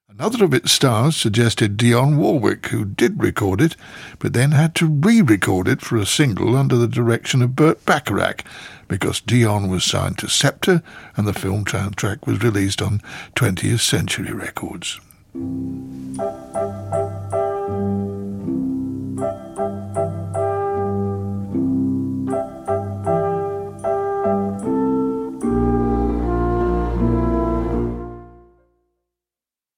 Another of its stars suggested Dionne Warwick, who did record it, but then had to re-record it for a single under the direction of Burt Bacharach, because Dionne was signed to Scepter and the film soundtrack was released on 20th Century Records.